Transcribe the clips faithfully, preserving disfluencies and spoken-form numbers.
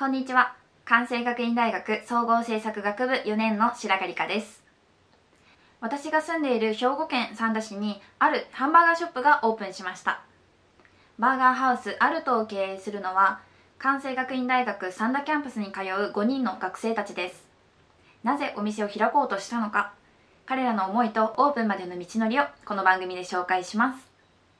こんにちは。関西学院大学総合政策学部よねんの白狩香です。私が住んでいる兵庫県三田市にあるハンバーガーショップがオープンしました。バーガーハウスアルトを経営するのは関西学院大学三田キャンパスに通うごにんの学生たちです。なぜお店を開こうとしたのか、彼らの思いとオープンまでの道のりをこの番組で紹介します。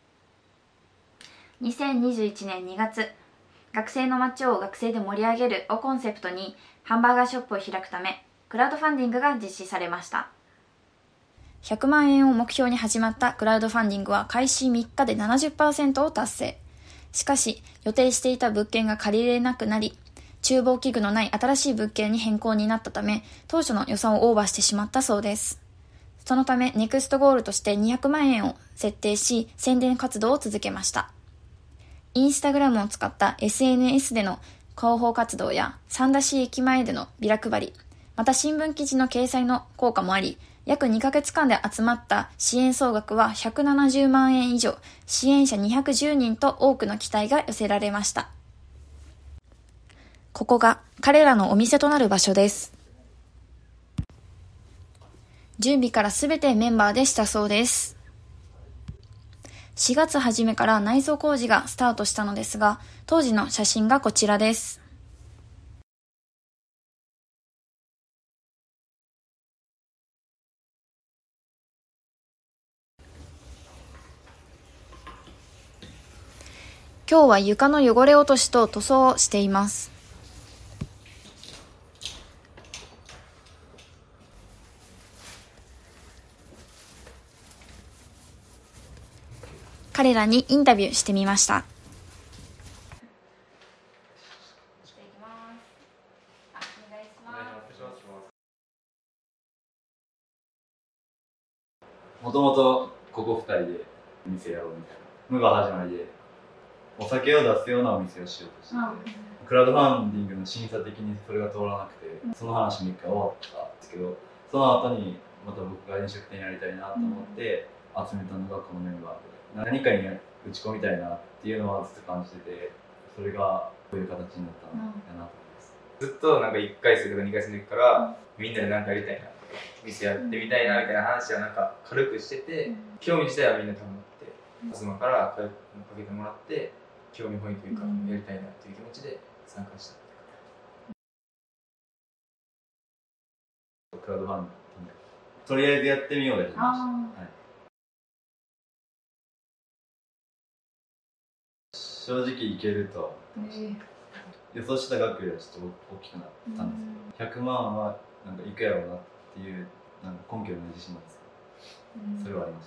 にせんにじゅういちねんにがつ、学生の街を学生で盛り上げるをコンセプトにハンバーガーショップを開くためクラウドファンディングが実施されました。ひゃくまんえんを目標に始まったクラウドファンディングは開始みっかで ななじゅっパーセント を達成。しかし予定していた物件が借りれなくなり、厨房器具のない新しい物件に変更になったため当初の予算をオーバーしてしまったそうです。そのためネクストゴールとしてにひゃくまんえんを設定し宣伝活動を続けました。インスタグラムを使った エスエヌエス での広報活動や三田市駅前でのビラ配り、また新聞記事の掲載の効果もあり、約にかげつかんで集まった支援総額はひゃくななじゅうまんえん以上、支援者にひゃくじゅうにんと多くの期待が寄せられました。ここが彼らのお店となる場所です。準備からすべてメンバーでしたそうです。しがつ初めから内装工事がスタートしたのですが、当時の写真がこちらです。今日は床の汚れ落としと塗装をしています。彼らにインタビューしてみました。 もともとここふたりでお店やろうみたいなのが始まりで、お酒を出すようなお店をしようとしてて、うん、クラウドファンディングの審査的にそれが通らなくて、うん、その話も一回終わったんですけど、その後にまた僕が飲食店やりたいなと思って集めたのがこのメンバーで、何かに打ち込みたいなっていうのはずっと感じてて、それがこういう形になったのかなと思います。 ずっとなんかいっかい生とかにかい生の時から、みんなで何かやりたいな、店やってみたいなみたいな話はなんか軽くしてて、うん、興味自体はみんな多分あって、東からかけてもらって興味本位というか、うん、やりたいなっていう気持ちで参加した。 クラウドファンディングとりあえずやってみようで始めました。はい、正直いけると、えー、予想した額よりはちょっと大きくなったんですけど、ひゃくまんはなんかいくやろうなっていうなんか根拠の自信なんですけど、それはありました。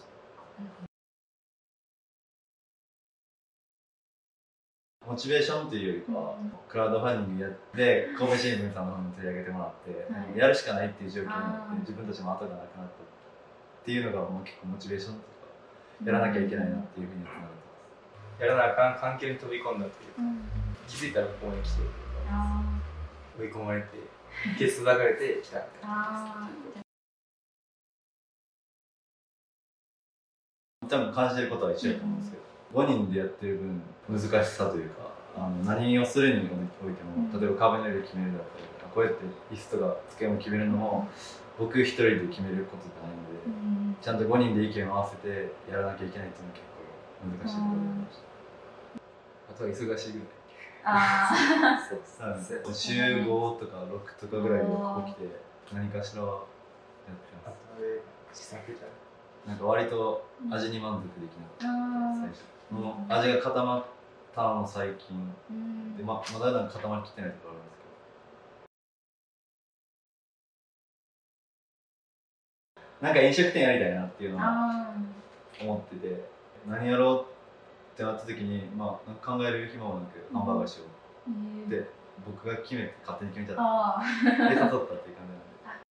モチベーションというよりかは、うん、クラウドファンディングやって神戸新聞さんの方に取り上げてもらって、はい、やるしかないっていう状況になって自分たちも後がなくなったっていうのがもう結構モチベーションとかやらなきゃいけないなっていうふうにつながってます。 やらなあかん環境に飛び込んだっていうか、うん、気づいたらここに来て追い込まれてケツ叩かれてきたみたいな。 多分感じてることは一緒だと思うんですけど、ごにんでやってる分難しさというか、あの何をするにおいても、例えば壁の色決めるだったりとか、こうやって椅子とか机も決めるのも僕一人で決めることじゃないので、ちゃんとごにんで意見を合わせてやらなきゃいけないっていうのは結構難しいところでありました。 あとは忙しいぐらい。 ああ、そうです。週ごとかろくとかぐらいでここ来て何かしらやってます。なんか割と味に満足できなかった最初。もう味が固まったのも最近で、ままだなんか固まりきってないところあるんですけど、なんか飲食店やりたいなっていうのは思ってて、何やろうってなった時に、まあ、考える暇もなくハンバーガーしようって僕が決めて勝手に決めちゃったで誘ったっていう感じなんで。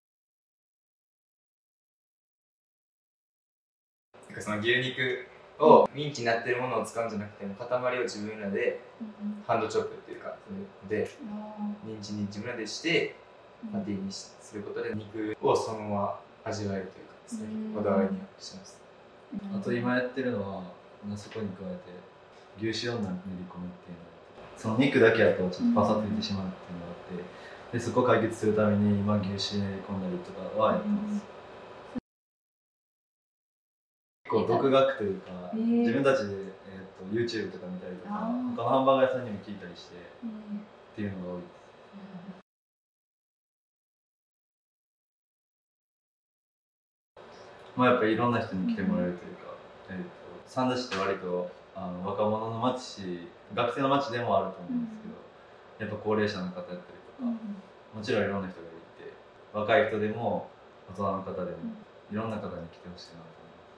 その牛肉をミンチになってるものを使うんじゃなくても塊を自分らでハンドチョップっていうかでミンチに自分らでしてパティにすることで肉をそのまま味わえるというかですね、こだわりにします。 あと今やってるのはそこに加えて牛脂を練り込むっていうのをその肉だけやとちょっとパサついてしまうっていうのがあって、でそこを解決するために今牛脂練り込んだりとかはやってます。結構独学というか、えー、自分たちで、えー、と YouTube とか見たりとか他のハンバーガー屋さんにも聞いたりして、うん、っていうのが多いです。まあやっぱりいろんな人に来てもらえるというか、えー、と三田市って割とあの若者の街、学生の街でもあると思うんですけど、やっぱ高齢者の方やったりとか、もちろんいろんな人がいて、若い人でも大人の方でもいろんな方に来てほしいなと思います。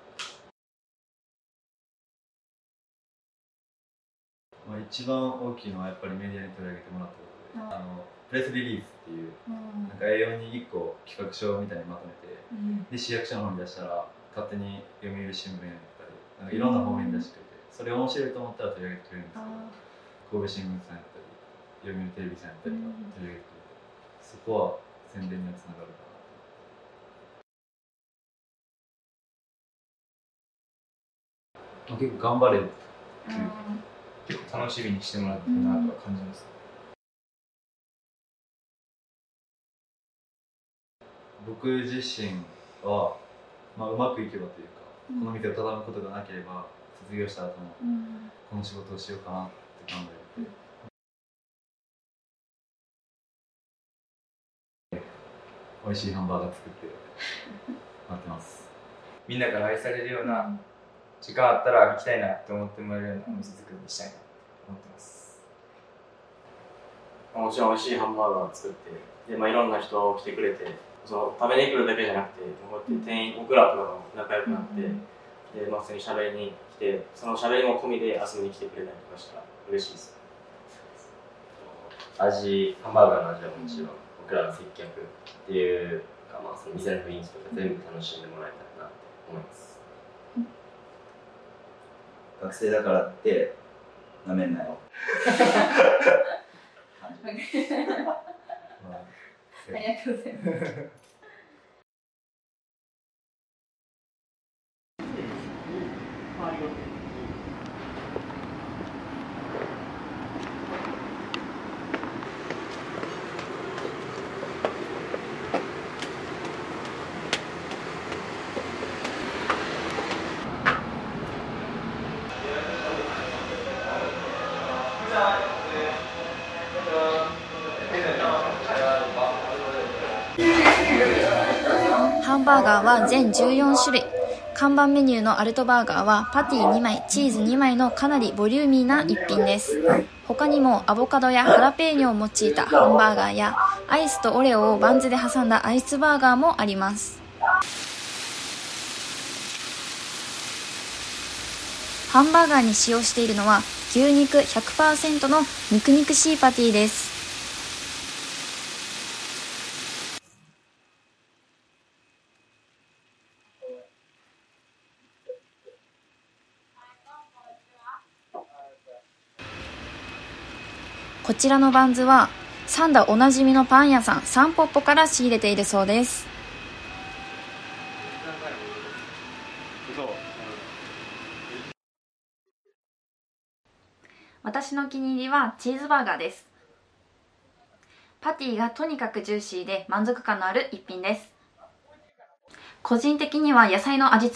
まあ、一番大きいのはやっぱりメディアに取り上げてもらったことで、あのプレスリリースっていう、なんか エーよん にいっこ企画書みたいにまとめて、で市役所の方に出したら勝手に読売新聞やったりなんかいろんな方面に出してくれて、それ面白いと思ったら取り上げてくれるんですけど、神戸新聞さんやったり読売テレビさんやったりとか取り上げてくれて、そこは宣伝につながるかなと。結構頑張れるっていう結構楽しみにしてもらってるなとは感じます。 僕自身は、まあ、うまくいけばというか、うん、この店を畳むことがなければ卒業した後もこの仕事をしようかなって考えて、うん、美味しいハンバーガー作って待ってます。 みんなから愛されるような時間あったら行きたいなって思ってもらえるようなお店作りにしたいなと思ってます。 もちろん美味しいハンバーガーを作ってで、まあ、いろんな人が来てくれて、その食べに来るだけじゃなくて、こうやって店員僕らとかも仲良くなって、うん、でまあ、普通に喋りに来て、その喋りも込みで遊びに来てくれたりとかしたら嬉しいです。 味、ハンバーガーの味はもちろん、僕らの接客っていうか、まあ、その店の雰囲気とか全部楽しんでもらえたらなと思います。 学生だからってなめんなよ。 ありがとうございます。ハンバーガーは全じゅうよんしゅるい。看板メニューのアルトバーガーはパティにまい、チーズにまいのかなりボリューミーな一品です。他にもアボカドやハラペーニョを用いたハンバーガーやアイスとオレオをバンズで挟んだアイスバーガーもあります。ハンバーガーに使用しているのは牛肉 ひゃくパーセント の肉肉しいパティです。こちらのバンズはサンダおなじみのパン屋さんサンポッポから仕入れているそうです。私のお気に入りはチーズバーガーです。パティがとにかくジューシーで満足感のある一品です。個人的には野菜の味付け